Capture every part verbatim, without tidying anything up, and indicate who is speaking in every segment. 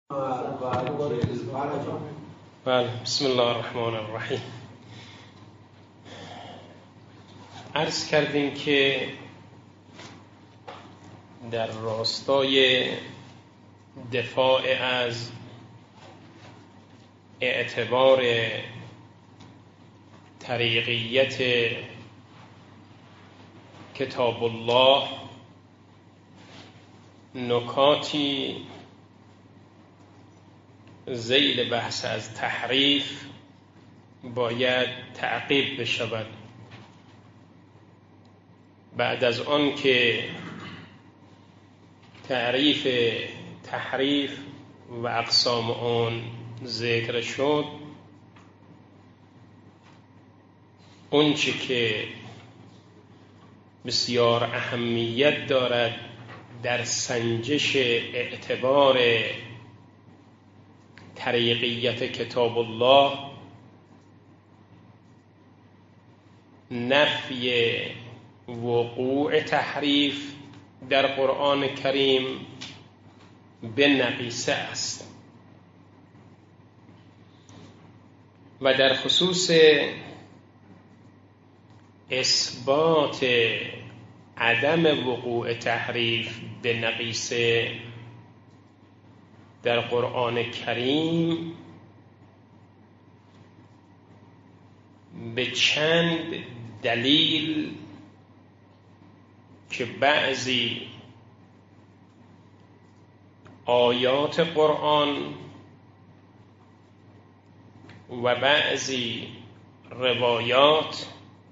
Speaker 1: بله، بسم الله الرحمن الرحیم. عرض کردیم که در راستای دفاع از اعتبار طریقیت کتاب الله نکاتی ذیل بحث از تحریف باید تعقیب بشود. بعد از آن که تعریف تحریف و اقسام آن ذکر شد، اون چه که بسیار اهمیت دارد در سنجش اعتبار طریقیت کتاب الله، نفی وقوع تحریف در قرآن کریم به نقیصه است و در خصوص اثبات عدم وقوع تحریف به نقیصه در قرآن کریم به چند دلیل که بعضی آیات قرآن و بعضی روایات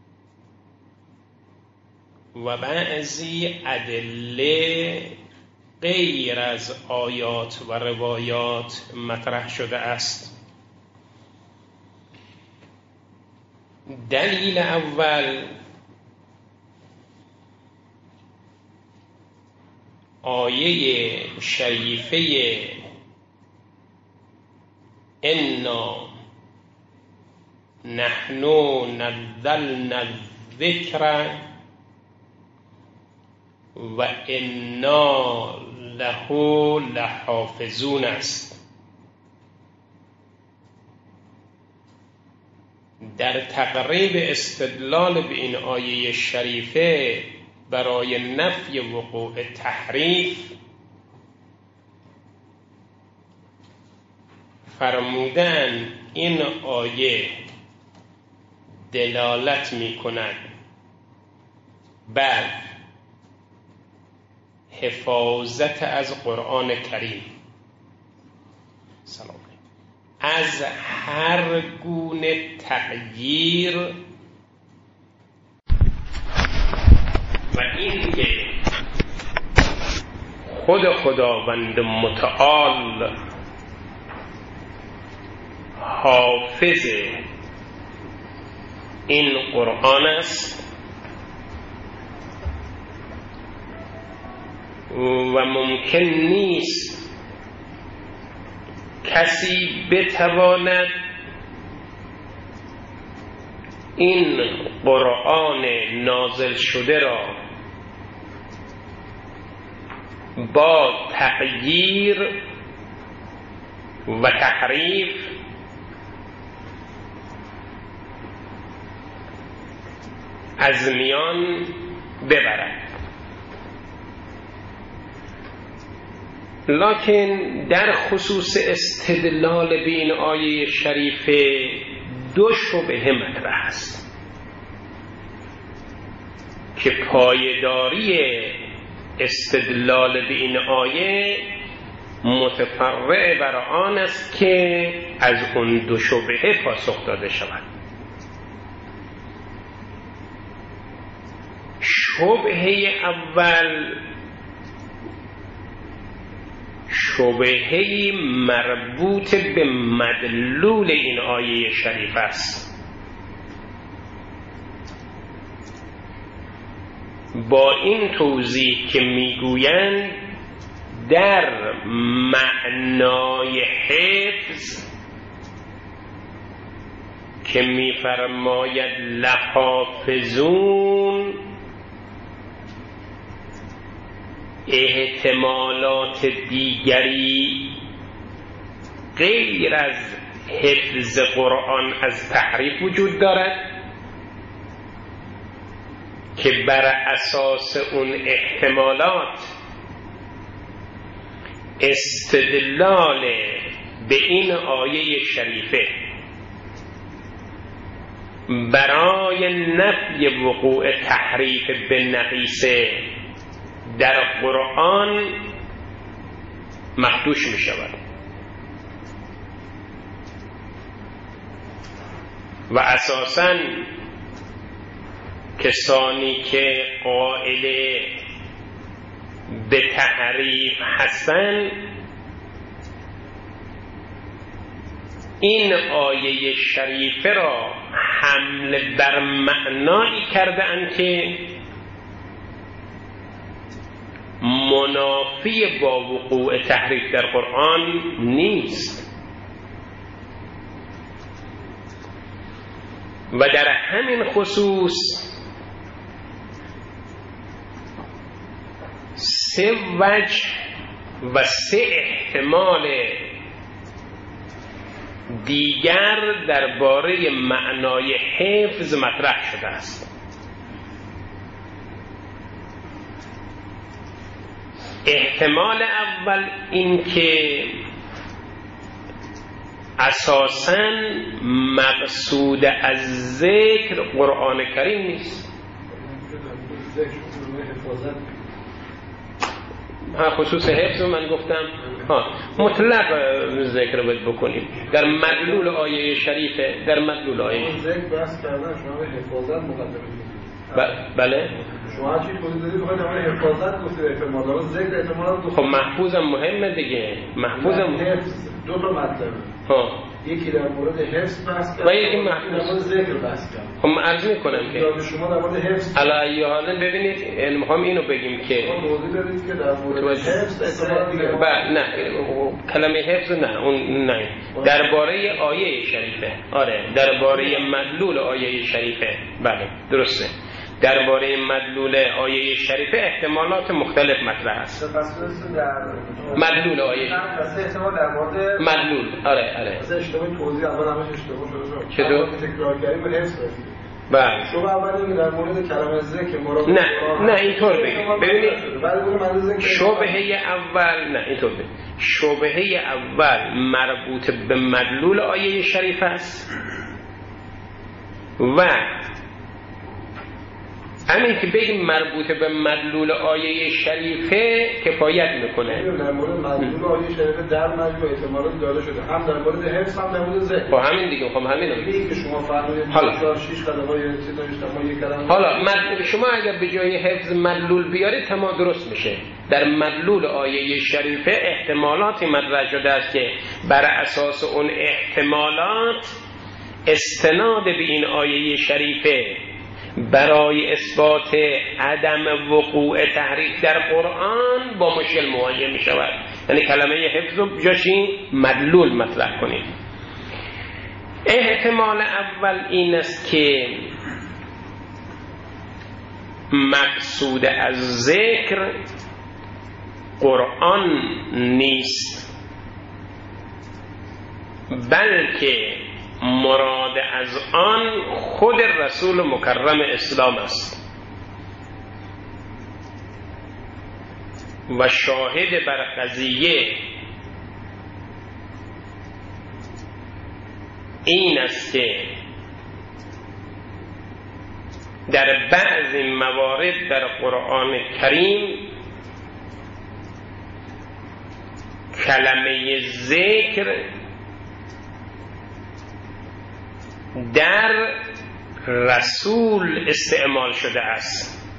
Speaker 1: و بعضی ادله غیر از آیات و روایات مطرح شده است. دلیل اول آیه شریفه انا نحن نزلنا الذکر و انا له لحافظون است. در تقریب استدلال به این آیه شریفه برای نفی وقوع تحریف فرمودن این آیه دلالت می کند بر حفاظت از قرآن کریم، سلام، از هر گونه تغییر و این که خود خداوند متعال حافظ این قرآن است و ممکن نیست کسی بتواند این قرآن نازل شده را با تغییر و تحریف از میان ببرد. لکن در خصوص استدلال به این آیه شریفه دو شبهه مطرح است که پایداری استدلال به این آیه متفرع بر آن است که از اون دو شبهه پاسخ داده شود. شبهه اول شبهه مربوط به مدلول این آیه شریف است. با این توضیح که میگویند در معنای حفظ که میفرماید لحافظون احتمالات دیگری غیر از حفظ قرآن از تحریف وجود دارد که بر اساس اون احتمالات استدلال به این آیه شریفه برای نفی وقوع تحریف به نقیصه در قرآن مخدوش می شود و اساساً کسانی که قائل به تحریف هستند این آیه شریفه را حمل بر معنایی کرده اند که منافی با وقوع تحریف در قرآن نیست و در همین خصوص سه وجه و سه احتمال دیگر درباره معنای حفظ مطرح شده است. احتمال اول این که اساساً مقصود از ذکر قرآن کریم نیست. ها خصوص حفظ من گفتم ها مطلق ذکر باید بکنیم در مدلول آیه شریفه. در مدلول آیه
Speaker 2: ذکر بحث کردن شما به حفاظت مقدمه
Speaker 1: بله
Speaker 2: شما چی توضیح دادید بخواید همه حفاظت گفتید احتمالات ذکر احتمالات دو
Speaker 1: خب محفوظم مهمه دیگه محفوظم
Speaker 2: حفظ دو تا مطلب
Speaker 1: ها
Speaker 2: یکی در مورد حفظ بحث کرد
Speaker 1: و یکی محفوظ
Speaker 2: در مورد ذکر بحث کرد.
Speaker 1: خب من عرض میکنم که
Speaker 2: شما در مورد حفظ
Speaker 1: علی حالا ببینید یعنی میخوام اینو بگیم که
Speaker 2: شما توضیح دادید که در مورد حفظ احتمال دیگه
Speaker 1: بله نه کلمه حفظ نه اون نه درباره آیه شریفه آره درباره مدلول آیه شریفه بله درسته درباره مدلول آیه شریفه احتمالات مختلف مطرح است. مدلول آیه
Speaker 2: احتمال در مورد
Speaker 1: مدلول آره آره
Speaker 2: اشتباه توضیح اول همش اشتباه شده.
Speaker 1: چطور
Speaker 2: تکرار کردیم به حفظ رسید.
Speaker 1: بله
Speaker 2: شما اولی در مورد کلمه ذکر مراد
Speaker 1: نه نه اینطور بگید ببینید
Speaker 2: بعد اون من ذکر
Speaker 1: شبهه اول نه اینطور بگید شبهه اول مربوط به مدلول آیه شریفه است و همین که بگیم مربوط به مدلول آیه شریفه کفایت میکنه.
Speaker 2: در مورد مدلول آیه شریفه در مجموع احتمالات داده شده هم در مورد حفظ هم در مورد ذکر.
Speaker 1: خب همین دیگه خب همین
Speaker 2: دیگه که شما فرمودید
Speaker 1: حالا
Speaker 2: شش کلمه یا سه تا اجتماعی کلمه
Speaker 1: حالا مد... شما اگر به جای حفظ مدلول بیارید تمام درست میشه. در مدلول آیه شریفه احتمالاتی مطرح شده است که بر اساس اون احتمالات استناد به این آیه شریفه برای اثبات عدم وقوع تحریف در قرآن با مشکل مواجه می شود. یعنی کلمه حفظ رو جاشی مدلول مطرح کنید. احتمال اول این است که مقصود از ذکر قرآن نیست بلکه مراد از آن خود رسول مکرم اسلام است و شاهد بر قضیه این است که در بعضی موارد در قرآن کریم کلمه ذکر در رسول استعمال شده است،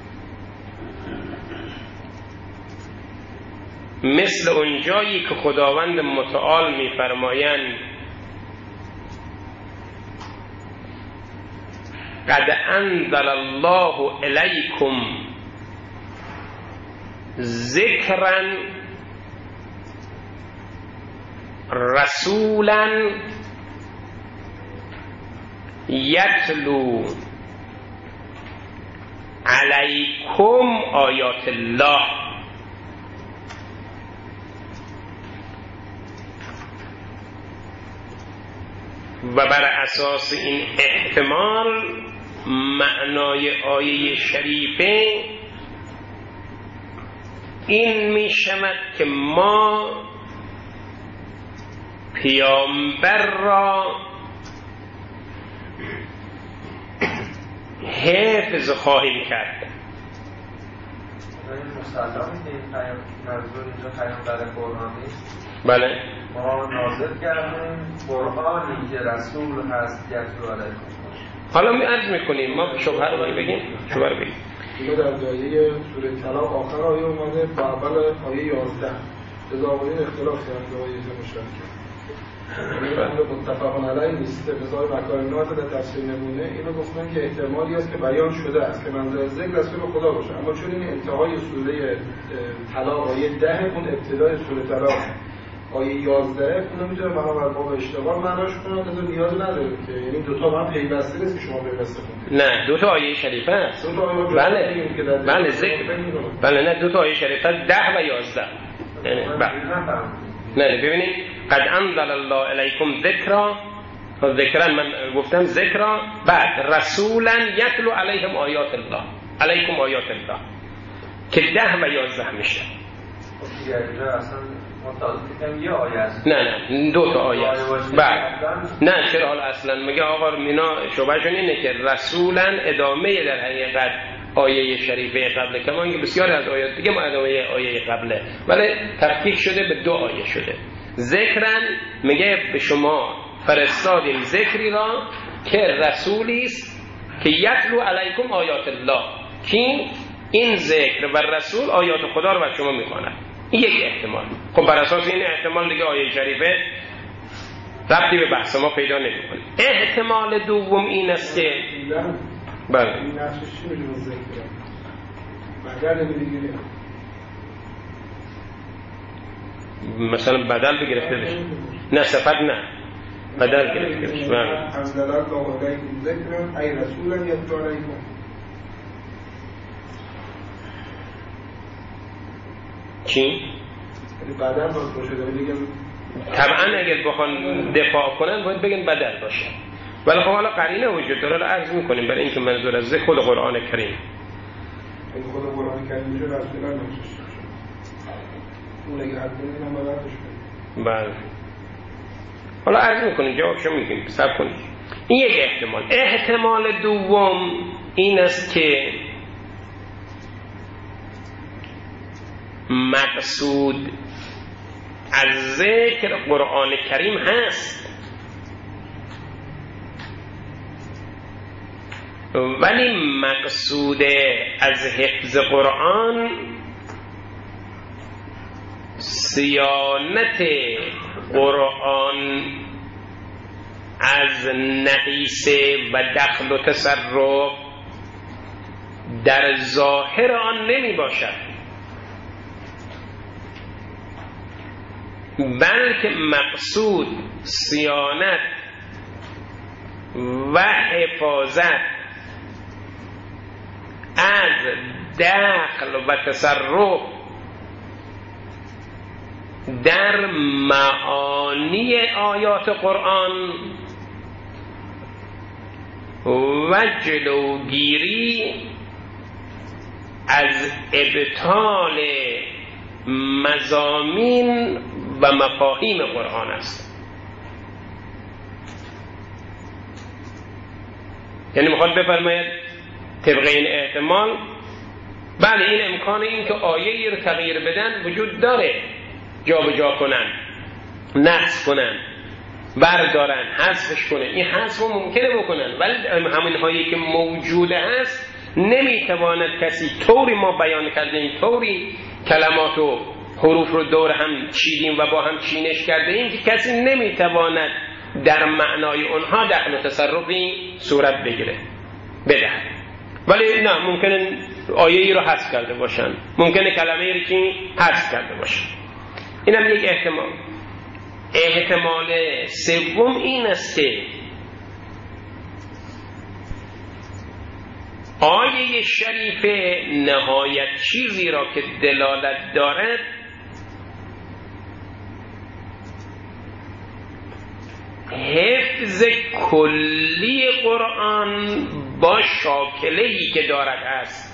Speaker 1: مثل اون جایی که خداوند متعال می‌فرمایند قد انزل الله الیکم ذکرا رسولا یتلو علیکم آیات الله. و بر اساس این احتمال معنای آیه شریفه این می شود که ما پیامبر را حفظ خواهیم کرد.
Speaker 3: مسلمه که این منظور اینجا پیامبر قرآنی؟
Speaker 1: بله.
Speaker 3: ما نازل کردیم قرآنی که رسول هست یتلو علیکم.
Speaker 1: حالا می عرض میکنیم ما شبهه رو بگیم. شبهه رو بگیم.
Speaker 2: اینو در جایه سوره طلاق آخر آیه اومده با اول آیه یازده جزاوین اختلاف کردن آیه مشترک. اینو متفقون علیه نیست. بزای مکارمات در تفسیر نمونه اینو گفتن که احتمالی است که بیان شده است که منظور ذکر رسول خدا باشه، اما چون این انتهای سوره طلاق آیه ده اون ابتدای سوره طلاق آیه یازده اونو میتونه بنابر باب اشتغال معناش کنه که نیاز نداره که یعنی دو تا هم پیوسته نیست که شما پیوسته کنید. نه دو تا آیه شریفه است. دو تا آیه بله بله ذکر بله نه دو تا آیه شریفه ده و یازده. یعنی نه ببینید قد انزل الله علیکم ذکرا ذکرا من گفتم ذکرا بعد رسولا یتلو علیهم آیات الله علیکم آیات الله که ده و یازده میشه. نه نه دو تا آیه است. بعد نه چرا حالا اصلا میگه آقا مینا شبهشون اینه که رسولا ادامه در حقیقت آیه شریفه قبله، کما اینکه بسیار از آیات دیگه ما ادامه آیه قبله ولی تفکیک شده به دو آیه شده. ذکرن میگه به شما فرستادیم ذکری را که رسولی است که یتلو علیکم آیات الله، که این ذکر و رسول آیات خدا رو بر شما میخواند. این یک احتمال. خب بر اساس این احتمال دیگه آیه شریفه ربطی به بحث ما پیدا نمیکنه. احتمال دوم این است که بله این نفسش چی میشه ذکر بدل نمیگیره، مثلا بدل بگرفته بشه نه صفت نه بدل گرفته بشه. انزل الله علیکم ذکرا ای رسولا یتلو علیکم.
Speaker 1: چی؟
Speaker 2: بدل باشه بگم
Speaker 1: طبعا اگر بخوان دفاع کنن باید بگن بدل باشه، ولی خب حالا قرینه وجود داره رو عرض میکنیم برای اینکه منظور از ذکر خود قرآن کریم.
Speaker 2: این خود قرآن کریم میشه رسولا نمیشه اون اگه حد کنیم هم بردش کنیم.
Speaker 1: بله حالا عرض میکنیم جوابشو میگیم صبر کنیم. این یک احتمال. احتمال دوم این است که مقصود از ذکر قرآن کریم هست ولی مقصود از حفظ قرآن صیانت قرآن از نقیصه و دخل و تصرف در ظاهر آن نمی باشد، بلکه مقصود صیانت و حفاظت از دخل و تصرف در معانی آیات قرآن و جلوگیری از ابطال مضامین و مفاهیم قرآن است. یعنی میخواد بفرماید طبق این احتمال بله این امکان این که آیه رو تغییر بدن وجود داره، جا به جا کنن، نقص کنن، بردارن، حذفش کنن، این حذف رو ممکنه بکنن ولی همین هایی که موجوده هست نمیتواند کسی طوری ما بیان کردیم طوری کلمات و حروف رو دور هم چیدیم و با هم چینش کرده ایم که کسی نمیتواند در معنای اونها دخل و تصرفی صورت بگیره بده. ولی نه ممکنه آیه ای رو حذف کرده باشن، ممکنه کلمه ای رو که حذف کرده باشن. این هم یک احتمال. احتمال سوم این است که آیه شریفه نهایت چیزی را که دلالت دارد حفظ حفظ کلی قرآن با شاکله‌ای که دارد است.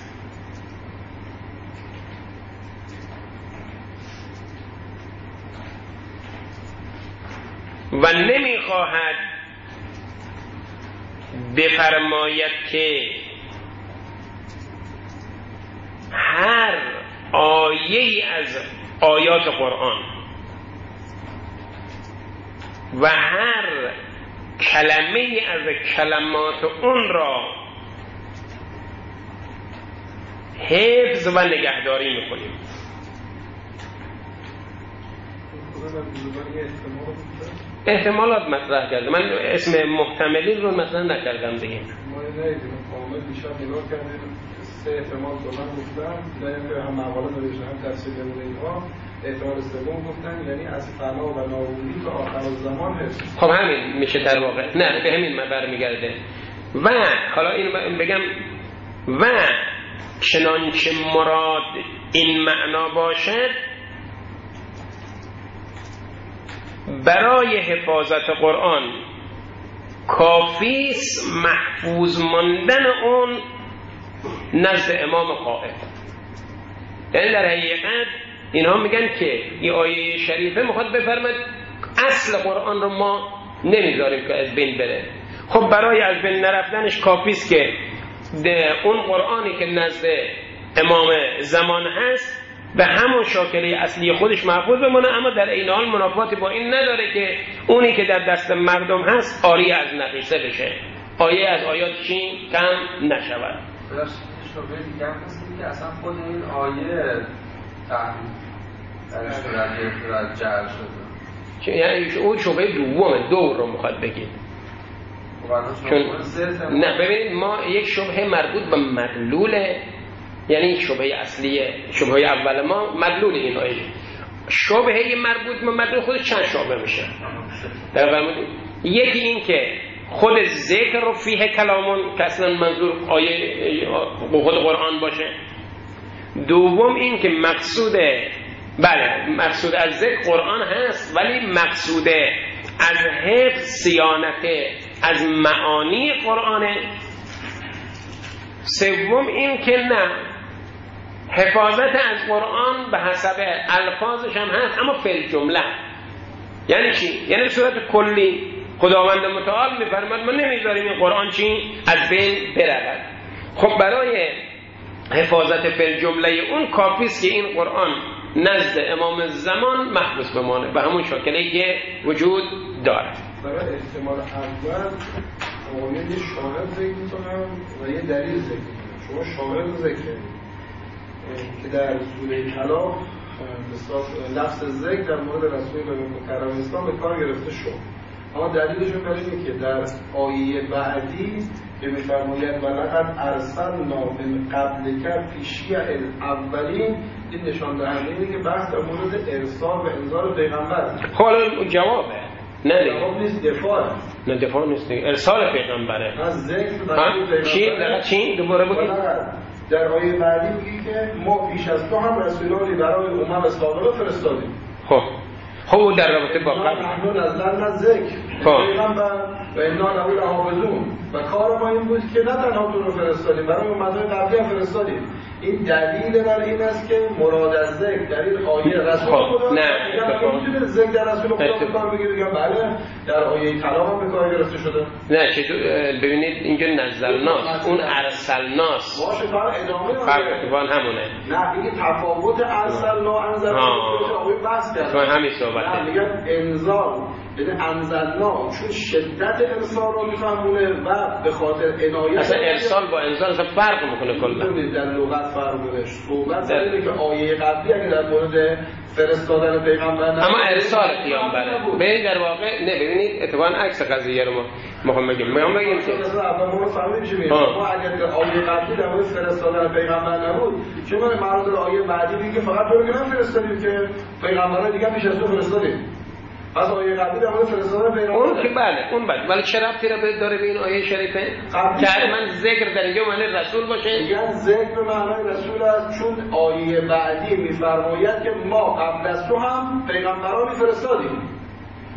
Speaker 1: و نمیخواهد بفرماید که هر آیه از آیات قرآن و هر کلمه از کلمات اون را حفظ و نگهداری میکنیم. احتمالات مطرح کرده، من اسم محتملین رو مثلا نکردم دیگه.
Speaker 2: ما ندیدیم کامل بیشتر نگاه کردیم، سه احتمال کلا گفتن، در هم مقاله نوشته هم تفسیر نمونه اینها احتمال سوم گفتن، یعنی از فنا و نابودی تا آخر الزمان هست.
Speaker 1: خب همین میشه در واقع، نه به همین من برمیگرده. و حالا این بگم و چنانچه مراد این معنا باشد برای حفاظت قرآن کافیست محفوظ ماندن اون نزد امام قائم. یعنی در حقیقت اینها میگن که این آیه شریفه میخواد بفرماد اصل قرآن رو ما نمیذاریم که از بین بره. خب برای از بین نرفتنش کافیست که اون قرآنی که نزد امام زمان هست به همون شاکله اصلی خودش محفوظ بمونه، اما در این حال منافاتی با این نداره که اونی که در دست مردم هست آری از نقیصه بشه، آیه از آیات چین کم نشود.
Speaker 3: شبه دیگه هم هستی که اصلا خود این آیه تحریف درش صورت جعل شده،
Speaker 1: یعنی اون شبه دومه، دور رو میخواد بگید. چون نه ببینید ما یک شبه مربوط به مدلوله، یعنی شبهه اصلیه، شبهه اول ما مدلول این آیه. شبهه مربوط به مدلول خودش چند شبهه میشه؟ یکی این که خود ذکر رو فیه کلامون که اصلا منظور آیه خود قرآن باشه. دوم این که مقصود بله مقصود از ذکر قرآن هست، ولی مقصود از حفظ صیانت از معانی قرآنه. سوم این که نه، حفاظت از قرآن به حسب الفاظش هم هست اما فی جمله. یعنی چی؟ یعنی به صورت کلی خداوند متعال میفرماد ما نمیذاریم این قرآن چی از بین برود. خب برای حفاظت فی جمله اون کافیست که این قرآن نزد امام زمان محفوظ بمانه به همون شکلی که وجود دارد.
Speaker 2: برای احتمال اول قوانین یه شاهد ذکر میکنم و یه دلیل ذکر میکنم. شما شاهد ذکر که در سوره طلاق لفظ ذکر در مورد رسول مکرم اسلام به کار گرفته شد، اما دلیلشون برای اینه که در آیه بعدی که می‌فرماید ولقد ارسلنا من قبلک فی شیع الاولین، این نشان دهنده اینه که بحث در مورد ارسال و انذار پیغمبر.
Speaker 1: حالا جوابه نه
Speaker 2: جواب نیست، دفاع
Speaker 1: نه دفاع نیست، ارسال پیغمبره.
Speaker 2: از ذکر برای پیغمبر
Speaker 1: چی در چی دوباره بگید.
Speaker 2: در آیه بعدی میگه که ما پیش از تو هم رسولانی برای امم سابقه فرستادیم.
Speaker 1: خب خب در رابطه با قبل
Speaker 2: نحن نزلنا ذکر پیغمبر و انا له لحافظون، و کار ما این بود که نه تنها تو رو فرستادیم برای امتهای قبلی هم فرستادیم. این دلیل بر این است که مراد از ذکر در این آیه رسول خدا
Speaker 1: نه
Speaker 2: میتونه ذکر در رسول خدا به کار بگیره. بگم بله در آیه طلاق هم به کار گرفته شده.
Speaker 1: نه چطور ببینید اینجا نزلناست، اون ارسلناست
Speaker 2: باشه فرق ادامه
Speaker 1: فرق اتفاقا همونه.
Speaker 2: نه این تفاوت ارسلنا انزلنا آیه بحث کرد.
Speaker 1: تو همین صحبته.
Speaker 2: میگن انزال یعنی انزلنا چون شدت ارسال رو میفهمونه و به خاطر عنایت
Speaker 1: اصلا ارسال با انزال اصلا فرق میکنه کلا.
Speaker 2: در لغت فرق میکنه. صحبت در اینه که آیه قبلی اگه در مورد فرستادن پیغمبر نه
Speaker 1: اما ارسال پیامبره. ببین در واقع نه ببینید اتفاقا عکس قضیه رو ما میخوام بگم. میخوام بگم که
Speaker 2: اول ما فهمیدیم چی میگه. ما اگر آیه قبلی در مورد فرستادن پیغمبر نبود، چون مراد آیه بعدی میگه فقط تو رو نفرستادیم که پیغمبرای دیگه پیش از تو فرستادیم. پس آیه قبلی در مورد فرستادن پیغمبر
Speaker 1: اون که بله اون بله، ولی چه ربطی داره به این آیه شریفه؟ که من ذکر در اینجا معنی رسول باشه.
Speaker 2: میگن ذکر به معنای رسول است چون آیه بعدی میفرماید که ما قبل از تو هم پیغمبرانی فرستادیم.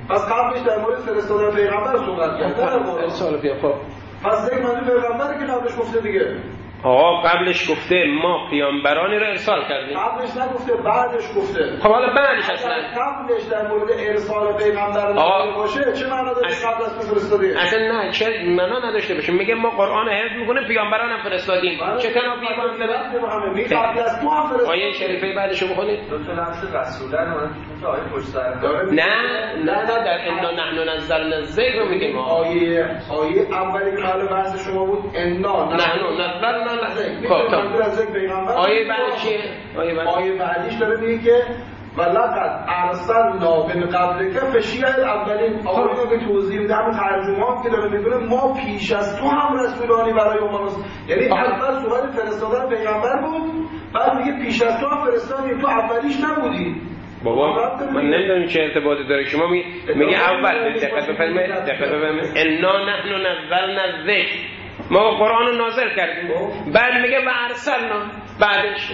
Speaker 2: پس قبلش در مورد فرستادن پیغمبر صحبت کرد در قرآن.
Speaker 1: ارسال پیغمبر.
Speaker 2: پس یک منظور پیغمبری که قبلش گفته دیگه.
Speaker 1: آقا قبلش گفته ما پیامبرانی رو ارسال کردیم.
Speaker 2: قبلش نگفته، بعدش گفته.
Speaker 1: خب حالا بعدش اصلا
Speaker 2: قبلش در مورد ارسال پیغمبر نبوده باشه چه معنا داره قبل از فرستادیم؟
Speaker 1: اصلا نه چه معنا نداشته باشه. میگه ما قرآن حفظ میکنه پیامبران هم فرستادیم. چه تنافی با
Speaker 2: میگه قبل از تو هم فرستادیم.
Speaker 1: آیه شریفه بعدشو بخونید.
Speaker 3: دو تا لفظ رسولن اون تو آیه پشت سر
Speaker 1: نه نه نه در انا نحن نزلنا الذکر رو میگیم.
Speaker 2: آیه آیه اولی که حالا بحث شما بود انا
Speaker 1: نحن نزلنا الذکر. آیه بعدش چیه؟
Speaker 2: آیه بعدیش داره میگه که ولقد ارسلنا من قبلک فشیع الاولین. آقا اینو که توضیح میده همون ترجمه‌ام که داره میگه ما پیش از تو هم رسولانی برای امت، یعنی اول صحبت فرستادن پیغمبر بود، بعد میگه پیش از تو هم فرستادیم، تو اولیش نبودی.
Speaker 1: بابا من نمیدونم چه ارتباطی داره. شما میگه اول دقت بفرمایید دقت بفرمایید انا نحن نزلنا الذکر، ما قرآن رو نازل کردیم. بعد میگه و ارسلنا بعدش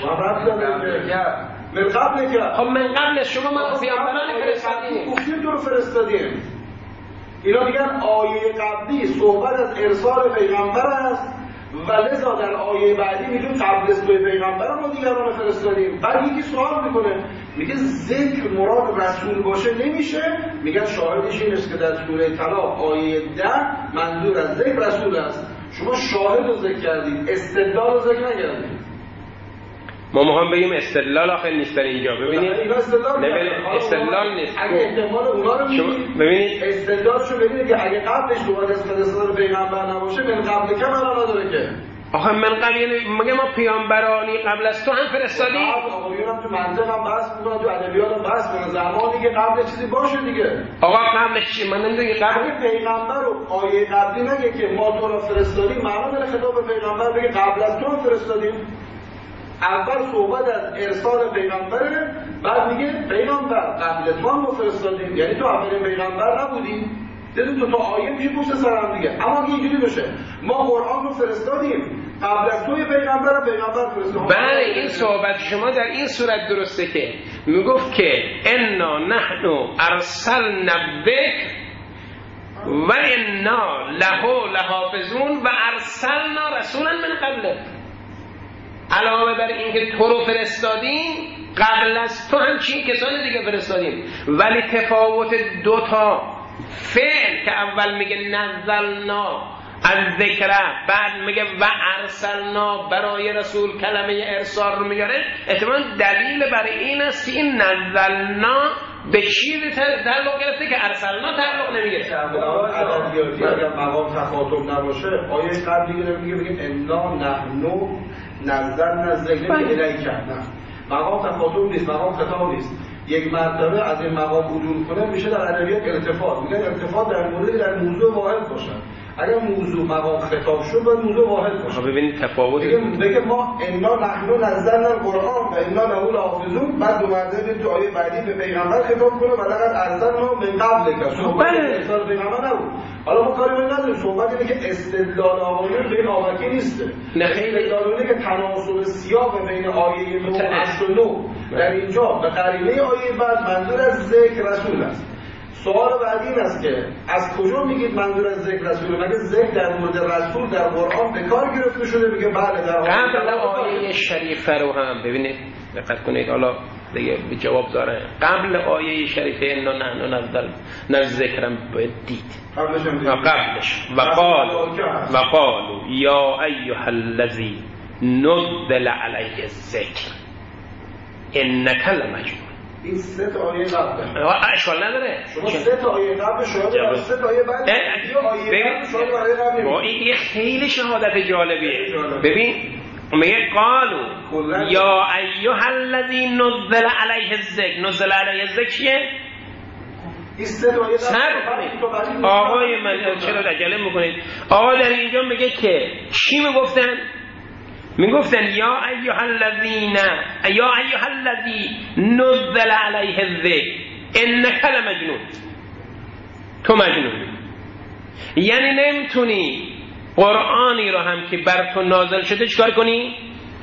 Speaker 2: من قبل که
Speaker 1: خب من قبل شما ما پیامبران فرستادیم،
Speaker 2: گفتیم تو رو فرستادیم. اینا میگن آیه قبلی صحبت از ارسال پیغمبر است و لذا در آیه بعدی میگیم قبل از توی پیغمبر ما دیگران فرستادیم. بعد یکی سوال میکنه میگه ذکر مراد رسول باشه نمیشه؟ میگن شاهدش این است که در سوره طلاق آیه ده منظور از ذکر رسول است. شما شاهد رو ذکر کردید، استدلال رو ذکر نکردید.
Speaker 1: ما میخوام بگیم استدلال آخر نیست در اینجا. ببینید استدلال نیست.
Speaker 2: اگه احتمال اونا رو میگید
Speaker 1: ببینید
Speaker 2: استدلالشو ببینید که اگه قبلش صحبت از فرستادن پیغمبر نباشه من قبل که معنا نداره که.
Speaker 1: آخه من قبل میگه ما پیامبرانی قبل از تو هم فرستادیم.
Speaker 2: آقایون هم تو منطق هم بحث میکنن، تو ادبیات هم بحث میکنن، زمانی که قبل چیزی باشه دیگه.
Speaker 1: آقا قبلش چی؟ من نمیدونم
Speaker 2: قبل پیغمبر رو آیه قبلی نگه که ما تو رو فرستادیم، معنا داره خطاب به پیغمبر بگه قبل از تو هم فرستادیم. اول صحبت از ارسال پیغمبره، بعد میگه پیغمبر قبل تو هم فرستادیم، یعنی تو اولین پیغمبر نبودی. دیدون تو تا آیه میشه پشت سر هم دیگه. اما اگه اینجوری بشه ما قرآن رو فرستادیم قبل از توی پیغمبر پیغمبر فرستادیم.
Speaker 1: بله این صحبت شما در این صورت درسته که میگفت که انا نحن ارسلنا الذکر و انا له لحافظون و ارسلنا رسولا من قبله. علاوه بر اینکه تو رو فرستادیم قبل از تو هم چی کسان دیگه فرستادیم. ولی تفاوت دوتا فعل که اول میگه نزلنا از ذکره بعد میگه و ارسلنا برای رسول کلمه ارسال رو میاره، احتمال دلیل برای این است که این نزلنا به چیزی تعلق گرفته که ارسلنا تعلق نمیگرفته.
Speaker 2: ادبیاتی اگر مقام تخاطب نباشه آیه قبلی که میگه میگه انا نحن نزلنا الذکر الیک، نه مقام تخاطب نیست، مقام خطاب نیست. یک مرتبه از این مقام عدول کنه میشه در ادبیات التفات. میگن التفات در موردی در موضوع واحد باشه. اگر موضوع مقام خطاب شد باید موضوع واحد باشه.
Speaker 1: ببینید تفاوت
Speaker 2: بگه ما انا نحن نزلنا القرآن و انا له لحافظون، بعد دو مرتبه تو آیه بعدی به پیغمبر خطاب کنه و لقد ارسلنا من قبلک. صحبت ارسال پیغمبر نبود. حالا ما کاری به نداریم، صحبت اینه که استدلال آقایون به این آمکی نیسته.
Speaker 1: نه خیلی
Speaker 2: استدلال اینه که تناسب سیاق بین آیه نه و هشت و نه در اینجا به قرینه آیه بعد منظور از ذکر رسول است. سوال بعدی این است که از کجا میگید منظور از ذکر رسول؟ مگه ذکر در مورد رسول در قرآن به کار گرفته شده؟ میگه بله در
Speaker 1: قبل آیه شریفه رو هم ببینید دقت کنید، حالا دیگه به جواب داره. قبل آیه شریفه انا نحن نزلنا الذکر باید دید قبلش و قالوا و قالوا یا ایها الذی نزل علیه الذکر انک لمجنون.
Speaker 2: این سه تا آیه قبله
Speaker 1: اشکال نداره.
Speaker 2: شما سه تا آیه قبل شما سه تا آیه بعد یه آیه بعد شما آیه قبل
Speaker 1: با این خیلی شهادت جالبیه. ببین میگه قالوا یا ایها الذی نزل علیه الذکر. نزل علیه الذکر چیه؟
Speaker 2: این سه تا آیه
Speaker 1: قبل. آقای من چرا عجله میکنید؟ آقا در اینجا میگه که چی میگفتن؟ میگفتن یا ایها الذین یا ایها الذی نزل علیه الذکر انک لمجنون. تو مجنونی. یعنی نمیتونی قرآنی رو هم که بر تو نازل شده چکار کنی؟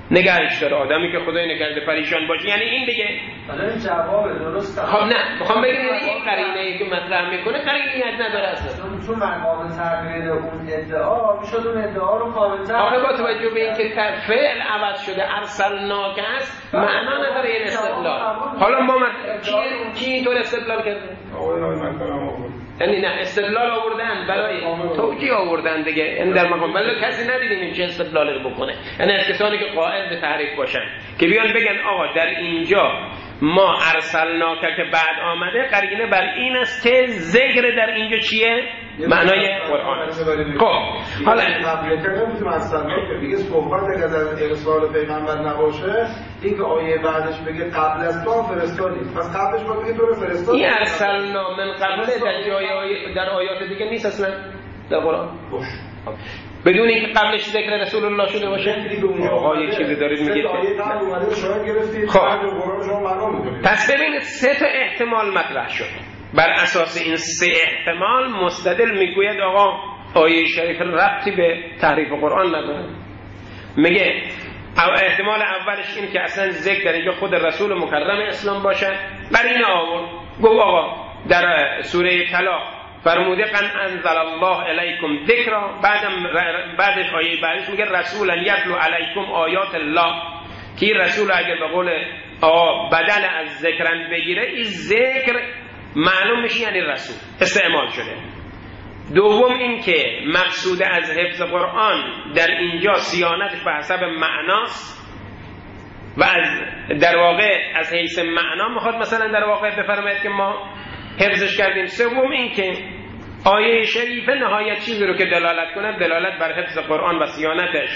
Speaker 1: نگهش داره. آدمی که خدای نکرده پریشان باشه یعنی این دیگه.
Speaker 3: حالا این جواب درسته.
Speaker 1: خب نه میخوام بگم این قرینه‌ای که مطرح میکنه قرینیت نداره اصلا.
Speaker 3: چون مقام تغییر اون ادعا میشد اون ادعا رو کامل‌تر.
Speaker 1: آخه با توجه به اینکه فعل عوض شده ارسلناک است معنا نداره این استدلال. حالا ما کی کی اینطور استدلال کرده؟
Speaker 2: آقای من برام آورد.
Speaker 1: یعنی نه استدلال آوردن برای توجیه آوردن دیگه. این در مقام ولی کسی ندیدیم این چه استدلالی رو بکنه. یعنی از کسانی که قائل به تحریف باشن که بیان بگن آقا در اینجا ما ارسلناک که بعد آمده قرینه بر این است که ذکر در اینجا چیه؟ معنای قرآن است. خب حالا
Speaker 2: تبلیغ نمیتونیم اصلا میگه صحبت اگر از ارسال پیغمبر نباشه این که آیه بعدش بگه قبل از تو فرستادی پس قبلش باید بگه تو رو فرستادی.
Speaker 1: این ارسلنا من قبل در جای در آیات دیگه نیست اصلا در قرآن. بدون اینکه قبلش ذکر رسول الله شده باشه. آقا یه چیزی دارید میگید. خب پس ببینید سه تا احتمال مطرح شد. بر اساس این سه احتمال مستدل میگوید آقا آیه شریف ربطی به تحریف قرآن نداره. میگه احتمال اولش این که اصلا ذکر در اینجا خود رسول مکرم اسلام باشه. بر این آورد گفت آقا در سوره طلاق فرموده قن انزل الله علیکم ذکرا، بعدم بعدش آیه بعدش میگه رسولا یتلو علیکم آیات الله، که رسول اگر به قول آقا بدل از ذکرن بگیره این ذکر معلوم میشه یعنی رسول استعمال شده. دوم این که مقصود از حفظ قرآن در اینجا صیانتش به حسب معناست و از در واقع از حیث معنا میخواد مثلا در واقع بفرماید که ما حفظش کردیم. سوم این که آیه شریفه نهایت چیزی رو که دلالت کنه دلالت بر حفظ قرآن و صیانتش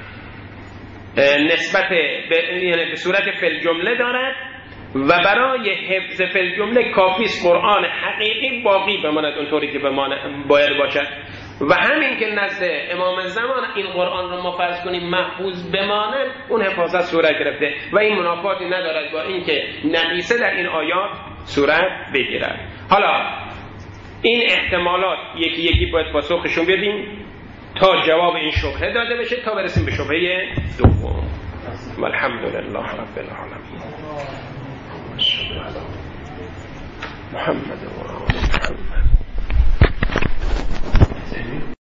Speaker 1: نسبت به یعنی به صورت فی جمله دارد و برای حفظ فی جمله کافیست قرآن حقیقی باقی بماند اونطوری که باید باشد. و همین که نزد امام زمان این قرآن رو ما فرض کنیم محفوظ بماند اون حفاظت صورت گرفته و این منافاتی ندارد با اینکه نقیصه در این آیات صورت بگیرد. حالا این احتمالات یکی یکی باید پاسخشون بدیم تا جواب این شبهه داده بشه تا برسیم به شبهه دوم. والحمدلله رب العالمین. محمد و آل محمد.